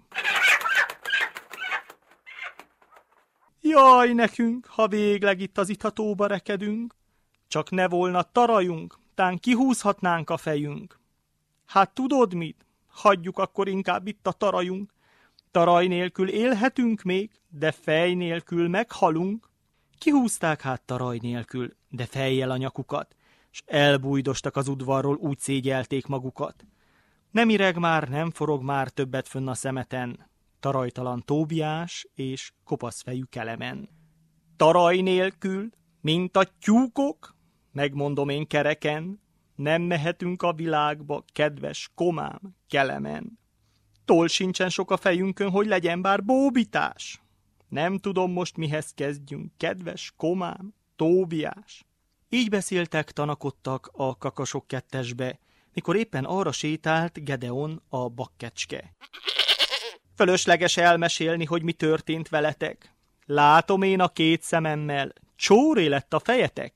Jaj nekünk, ha végleg itt az itatóba rekedünk, csak ne volna tarajunk, tán kihúzhatnánk a fejünk. Hát tudod mit? Hagyjuk akkor inkább itt a tarajunk. Taraj nélkül élhetünk még, de fej nélkül meghalunk. Kihúzták hát taraj nélkül, de fejjel a nyakukat, s elbújdostak az udvarról, úgy szégyelték magukat. Nem ireg már, nem forog már többet fönn a szemeten, tarajtalan Tóbiás és kopaszfejű Kelemen. Taraj nélkül, mint a tyúkok, megmondom én kereken, nem mehetünk a világba, kedves komám, Kelemen. Toll sincsen sok a fejünkön, hogy legyen bár bóbitás. Nem tudom most mihez kezdjünk, kedves komám, Tóbiás. Így beszéltek, tanakodtak a kakasok kettesbe, mikor éppen arra sétált Gedeon a bakkecske. Fölösleges elmesélni, hogy mi történt veletek. Látom én a két szememmel, csóré lett a fejetek.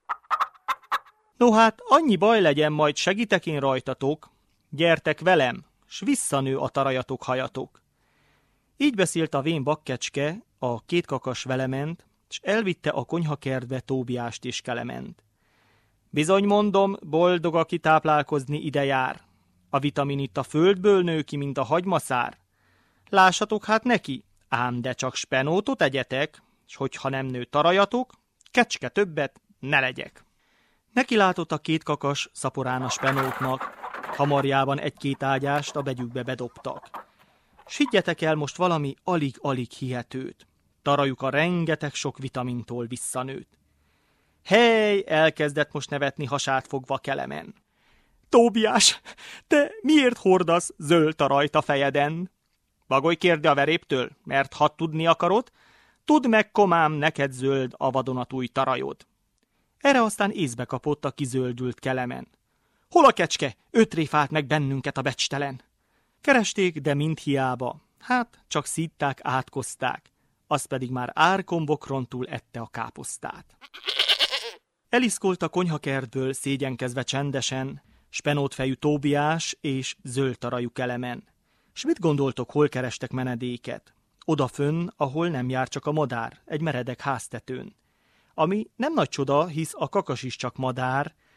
No hát, annyi baj legyen, majd segítek én rajtatok. Gyertek velem, s visszanő a tarajatok hajatok. Így beszélt a vén bakkecske, a két kakas vele ment, s elvitte a konyhakertbe Tóbiást és Kelement. Bizony mondom, boldog, aki táplálkozni ide jár. A vitamin itt a földből nő ki, mint a hagymaszár. Lássatok hát neki, ám de csak spenótot egyetek, s hogyha nem nő tarajatok, kecske többet ne legyek. Neki látott a két kakas szaporán a spenótnak, hamarjában egy-két ágyást a begyükbe bedobtak. S higgyetek el most valami alig-alig hihetőt. Tarajuk a rengeteg sok vitamintól visszanőtt. Hely, elkezdett most nevetni hasát fogva Kelemen. Tóbiás, te miért hordasz zöld tarajt a fejeden? Bagoly kérde a veréptől, mert ha tudni akarod, tudd meg, komám, neked zöld a vadonatúj tarajod. Erre aztán észbe kapott a kizöldült Kelemen. Hol a kecske? Ő tréfált meg bennünket a becstelen. Keresték, de mind hiába. Hát, csak szítták, átkozták. Az pedig már árkombokron túl ette a káposztát. Eliszkolt a konyhakertből szégyenkezve csendesen, spenótfejű Tóbiás és zöld tarajú Kelemen. S mit gondoltok, hol kerestek menedéket? Odafönn, ahol nem jár csak a madár, egy meredek háztetőn. Ami nem nagy csoda, hisz a kakas is csak madár,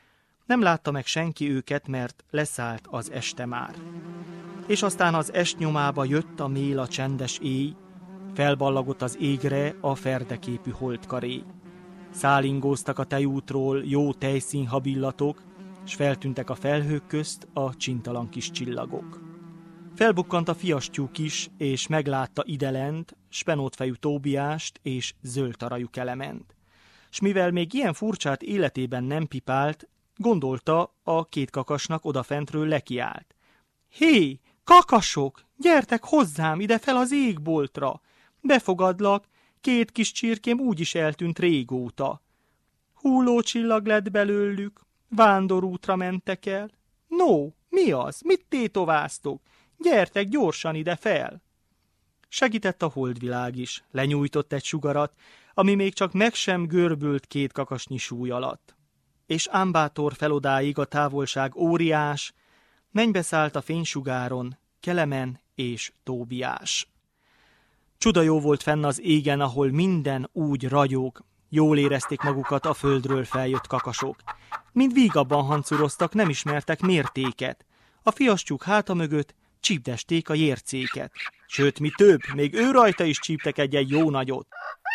Nem látta meg senki őket, mert leszállt az este már. És aztán az est nyomába jött a méla csendes éj, felballagott az égre a ferdeképű holdkaré. Szálingóztak a tejútról jó tejszínhabillatok, s feltűntek a felhők közt a csintalan kis csillagok. Felbukkant a fiastyúk is, és meglátta idelent spenótfejű Tóbiást és zöldtarajú Kelement. S mivel még ilyen furcsát életében nem pipált, gondolta, a két kakasnak odafentről lekiált. Hé, kakasok, gyertek hozzám ide fel az égboltra! Befogadlak, két kis csirkém úgyis eltűnt régóta. Hulló csillag lett belőlük, vándorútra mentek el. No, mi az? Mit tétováztok? Gyertek gyorsan ide fel! Segített a holdvilág is, lenyújtott egy sugarat, ami még csak meg sem görbült két kakasnyi súly alatt. És ám bátor fel odáig a távolság óriás, mennybe szállt a fénysugáron Kelemen és Tóbiás. Csuda jó volt fenn az égen, ahol minden úgy ragyog, jól érezték magukat a földről feljött kakasok. Mind vígabban hancuroztak, nem ismertek mértéket. A fiastyúk háta mögött csípdesték a jércéket. Sőt, mi több, még ő rajta is csíptek egy-egy jó nagyot.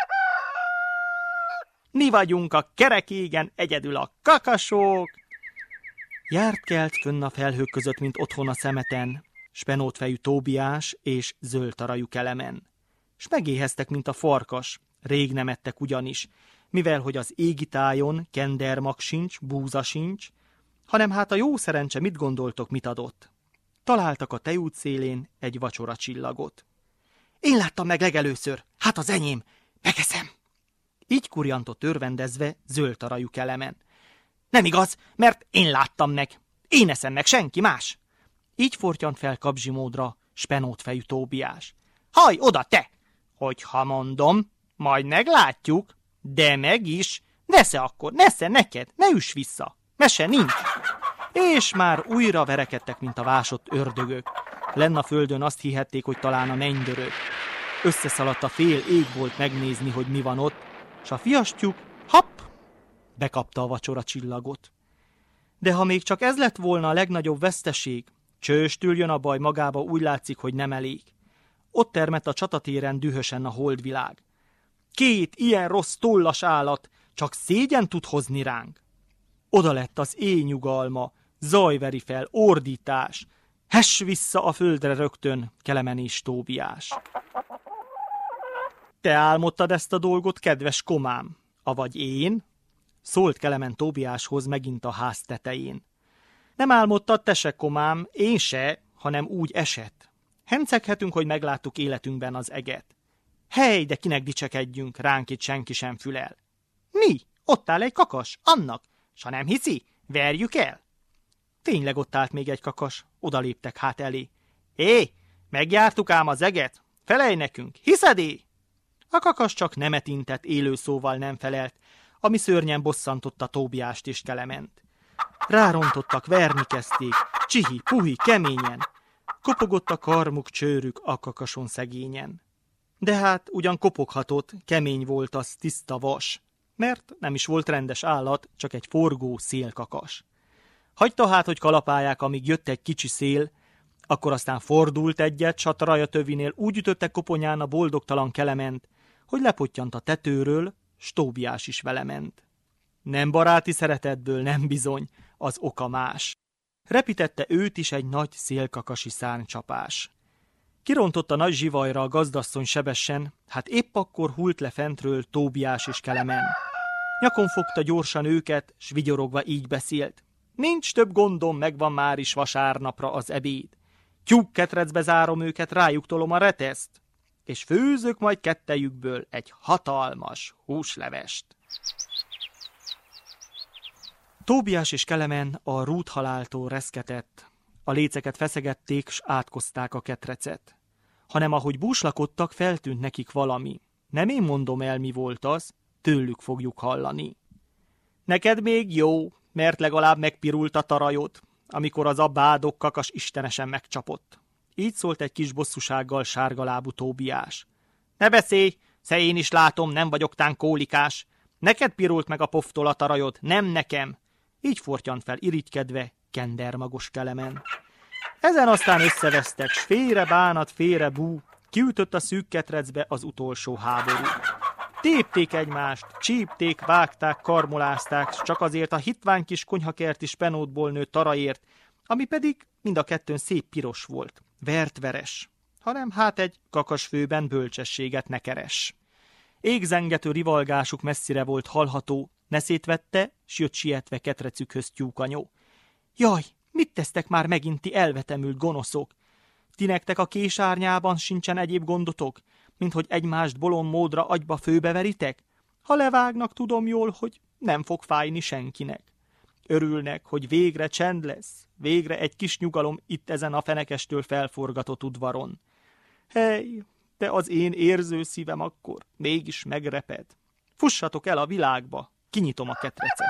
Mi vagyunk a kerek égen egyedül a kakasok! Járt kelt fönn a felhők között, mint otthon a szemeten, spenótfejű Tóbiás és zöldtarajú Kelemen. S megéheztek, mint a farkas, rég nem ettek ugyanis, mivel hogy az égi tájon kendermag sincs, búza sincs, hanem hát a jó szerencse mit gondoltok, mit adott. Találtak a tejút szélén egy vacsora csillagot. Én láttam meg legelőször, hát az enyém, megeszem! Így kurjantott örvendezve zöldtarajú Kelemen. Nem igaz, mert én láttam meg. Én eszem meg, senki más. Így fortyant fel kapzsimódra spenótfejű Tóbiás. Haj, oda te! Hogyha mondom, majd meglátjuk, de meg is. Nesze akkor, nesze neked, ne üss vissza. Mese nincs. És már újra verekedtek, mint a vásott ördögök. Lenn a földön azt hihették, hogy talán a mennydörög. Összeszaladt a fél égbolt megnézni, hogy mi van ott, s a fiastyúk, hopp, bekapta a vacsora csillagot. De ha még csak ez lett volna a legnagyobb veszteség, csőstül jön a baj magába, úgy látszik, hogy nem elég. Ott termett a csatatéren dühösen a holdvilág. Két ilyen rossz tollas állat csak szégyen tud hozni ránk. Oda lett az éj nyugalma, zaj veri fel, ordítás. Hess vissza a földre rögtön, Kelemen és Tóbiás. Te álmodtad ezt a dolgot, kedves komám, avagy én? Szólt Kelemen Tóbiáshoz megint a ház tetején. Nem álmodtad te se, komám, én se, hanem úgy esett. Henceghetünk, hogy megláttuk életünkben az eget. Hely, de kinek dicsekedjünk, ránk itt senki sem fülel. Mi? Ott áll egy kakas, annak, s ha nem hiszi, verjük el. Tényleg ott állt még egy kakas, odaléptek hát elé. Hé, megjártuk ám az eget, felej nekünk, hiszedé? A kakas csak nemet intett, élő szóval nem felelt, ami szörnyen bosszantotta Tóbiást és Kelement. Rárontottak, verni kezdték, csihi, puhi, keményen. Kopogott a karmuk, csőrük a kakason szegényen. De hát ugyan kopoghatott, kemény volt az tiszta vas, mert nem is volt rendes állat, csak egy forgó szélkakas. Hagyta hát, hogy kalapálják, amíg jött egy kicsi szél, akkor aztán fordult egyet, s a traja tövinél úgy ütötte koponyán a boldogtalan Kelement, hogy lepottyant a tetőről, s Tóbiás is vele ment. Nem baráti szeretetből, nem bizony, az oka más. Repítette őt is egy nagy szélkakasi szárnycsapás. Kirontott a nagy zsivajra a gazdasszony sebesen, hát épp akkor hult le fentről Tóbiás és Kelemen. Nyakon fogta gyorsan őket, s vigyorogva így beszélt. Nincs több gondom, megvan már is vasárnapra az ebéd. Tyúkketrecbe zárom őket, rájuk tolom a reteszt, és főzök majd kettejükből egy hatalmas húslevest. Tóbiás és Kelemen a rúdhaláltól reszketett, a léceket feszegették, s átkozták a ketrecet. Hanem ahogy búslakodtak, feltűnt nekik valami. Nem én mondom el, mi volt az, tőlük fogjuk hallani. Neked még jó, mert legalább megpirult a tarajod, amikor az a bádog kakas istenesen megcsapott. Így szólt egy kis bosszúsággal sárgalábú Tóbiás. Ne beszélj, sze én is látom, nem vagyok tán kólikás. Neked pirult meg a poftól a tarajod, nem nekem. Így fortyant fel irigykedve kendermagos Kelemen. Ezen aztán összevesztek, s félre bánat, félre bú, kiütött a szűk ketrecbe az utolsó háború. Tépték egymást, csípték, vágták, karmolázták, s csak azért a hitvány kis konyhakerti spenótból nőtt taraért, ami pedig mind a kettőn szép piros volt, vertveres, hanem hát egy kakasfőben bölcsességet ne keres. Égzengető rivalgásuk messzire volt hallható, ne szétvette, s jött sietve ketrecükhöz tyúkanyó. Jaj, mit tesztek már megint ti elvetemült gonoszok? Ti nektek a késárnyában sincsen egyéb gondotok, mint hogy egymást bolond módra agyba főbeveritek? Ha levágnak, tudom jól, hogy nem fog fájni senkinek. Örülnek, hogy végre csend lesz, végre egy kis nyugalom itt ezen a fenekestől felforgatott udvaron. Hely, de az én érző szívem akkor mégis megreped. Fussatok el a világba, kinyitom a ketrecet.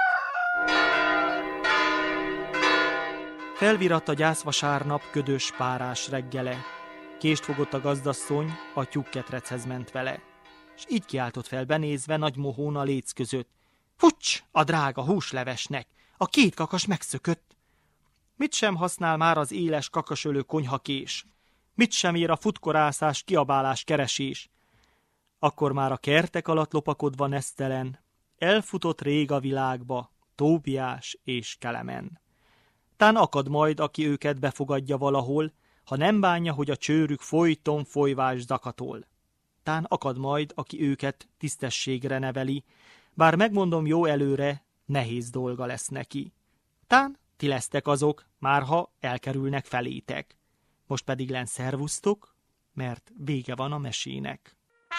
Felviratt a gyászvasárnap ködös párás reggele. Kést fogott a gazdasszony, a tyúkketrechez ment vele. S így kiáltott fel benézve nagy mohón a léc között. Fucs, a drága húslevesnek! A két kakas megszökött! Mit sem használ már az éles kakasölő konyhakés? Mit sem ér a futkorászás, kiabálás, keresés? Akkor már a kertek alatt lopakodva nesztelen, elfutott rég a világba Tóbiás és Kelemen. Tán akad majd, aki őket befogadja valahol, ha nem bánja, hogy a csőrük folyton folyvás zakatol. Tán akad majd, aki őket tisztességre neveli, bár megmondom jó előre, nehéz dolga lesz neki. Tán ti lesztek azok, márha elkerülnek felétek. Most pedig len szervusztok, mert vége van a mesének.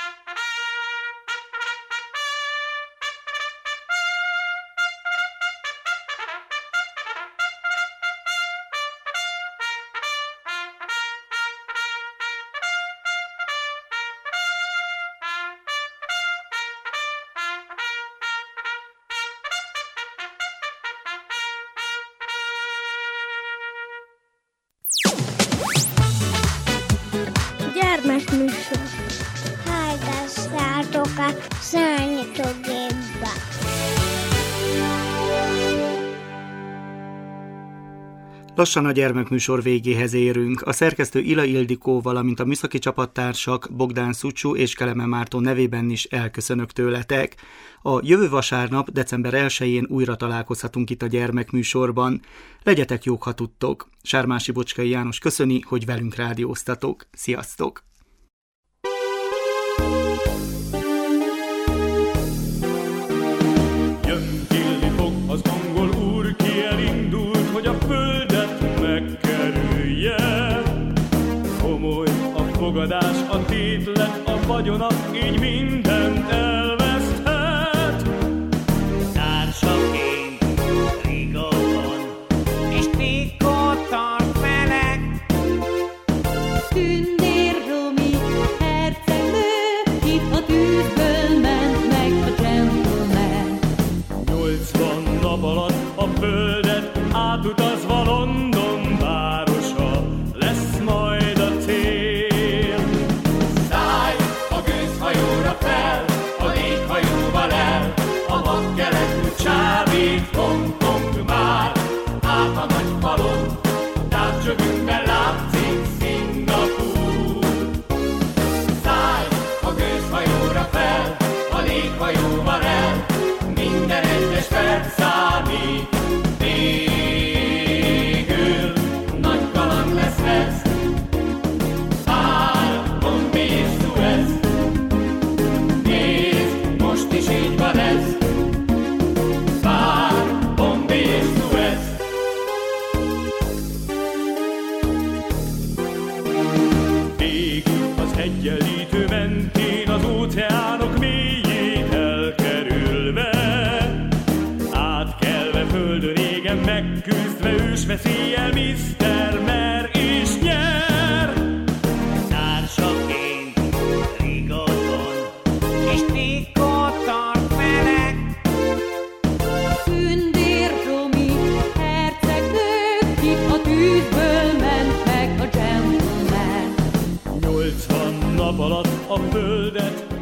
Gyermekműsor. Hallgassátok a Szörnyetőgépbe. Lassan a gyermekműsor végéhez érünk. A szerkesztő Ila Ildikó, valamint a műszaki csapattársak Bogdán Szucsú és Kelemen Márton nevében is elköszönök tőletek. A jövő vasárnap, december elsején újra találkozhatunk itt a gyermekműsorban. Legyetek jók, ha tudtok. Sármási Bocskai János köszöni, hogy velünk rádióztatok. Sziasztok! Jön kilni fog az angol úr, ki elindult, hogy a földet megkerülje. Komoly a fogadás, a tétlet, a vagyona, így mindent elveszthet. Társaként Rigoton és Trikot tart felek. Tündér Romi, hercegnő, itt a tűzből ment meg a gentleman. Nyolcvan nap alatt a földet átutazva London városa lesz majd a cél. Szállj a gőzhajóra fel, a léghajóval el, a vadkeletű csábít Hongkong már. Át a nagy falon, távcsövünkben látszik Szingapúr. Szállj a gőzhajóra fel, a léghajóval el, minden egyes perc számít. Végül nagy kaland lesz ez, Pál, Bombay és Suez. Nézd, most is így van ez, Pál, Bombay és Suez. Végül az egyenlítő mentén az óceánok mélyét elkerülve, átkelve földön égen megküzdve ős veszéllyel miszter mer és nyer. Társaként Rigoton és Trikot tart felek. Tündér Romi, hercegnő, itt a tűzből ment meg a gentleman. Nyolcvan nap alatt a földet